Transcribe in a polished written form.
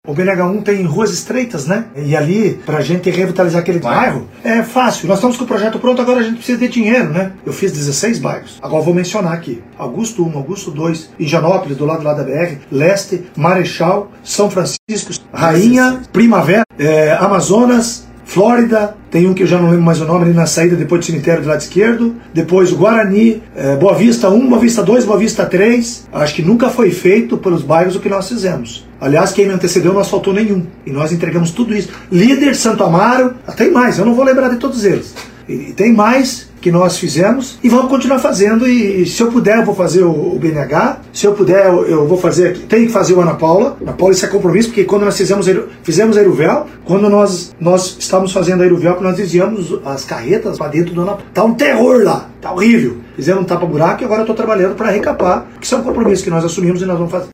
O BNH1 tem ruas estreitas, né? E ali, pra gente revitalizar aquele bairro, é fácil. Nós estamos com o projeto pronto, agora a gente precisa de dinheiro, né? Eu fiz 16 bairros. Agora eu vou mencionar aqui. Augusto 1, Augusto 2, Higienópolis, do lado lá da BR, Leste, Marechal, São Francisco, Rainha, Primavera, Amazonas, Flórida, tem um que eu já não lembro mais o nome, ali na saída depois do cemitério do lado esquerdo, depois o Guarani, Boa Vista 1, Boa Vista 2, Boa Vista 3. Acho que nunca foi feito pelos bairros o que nós fizemos. Aliás, quem me antecedeu não asfaltou nenhum. E nós entregamos tudo isso. Líder, Santo Amaro, tem mais, eu não vou lembrar de todos eles. E tem mais que nós fizemos e vamos continuar fazendo. E se eu puder, eu vou fazer o BNH. Se eu puder, eu vou fazer. Tem que fazer o Ana Paula. Ana Paula, isso é compromisso, porque quando nós fizemos a Iruvel, quando nós estávamos fazendo a Iruvel, nós desviamos as carretas para dentro do Ana Paula. Tá um terror lá, tá horrível. Fizemos um tapa-buraco e agora eu estou trabalhando para recapar, que isso é um compromisso que nós assumimos e nós vamos fazer.